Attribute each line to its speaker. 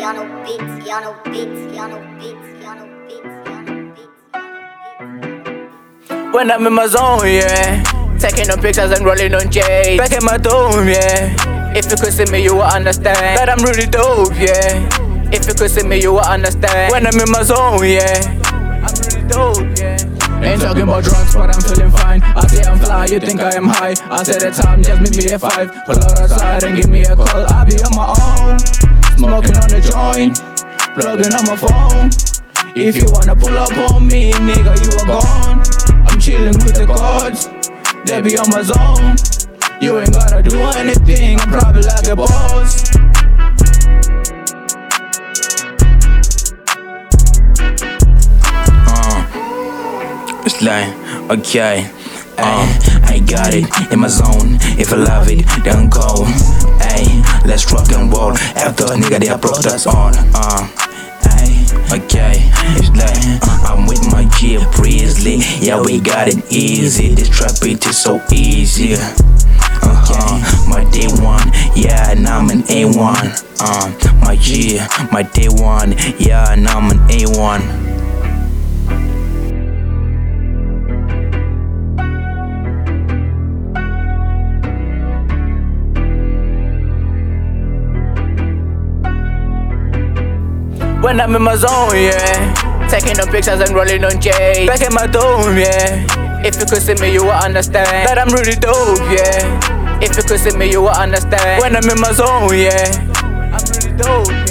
Speaker 1: When I'm in my zone, yeah, taking no pictures and rolling on J. Back in my dome, yeah. If you could see me, you would understand that I'm really dope, yeah. If you could see me, you would understand. When I'm in my zone, yeah, I'm really dope, yeah.
Speaker 2: Ain't talking about drugs, but I'm feeling fine. I say I'm fly, you think I am high. I say the time, just meet me at 5. Pull out outside and give me a call. I'll be on my own, smoking on the joint, plugging on my phone. If you wanna pull up on me, nigga, you are gone. I'm chilling with the gods, they be on my zone. You ain't gotta do anything, I'm probably like a boss.
Speaker 3: It's like, okay, I got it in my zone. If I love it, then go. Let's rock and roll. After nigga, they brought us on. Okay, it's like I'm with my G Breezely. Yeah, we got it easy. This trap beat is so easy. My day one, yeah, now I'm an A1. My G, my day one, yeah, now I'm an A1.
Speaker 1: When I'm in my zone, yeah, taking no pictures and rolling on J. Back in my dome, yeah. If you could see me, you would understand that I'm really dope, yeah. If you could see me, you would understand. When I'm in my zone, yeah, I'm really dope.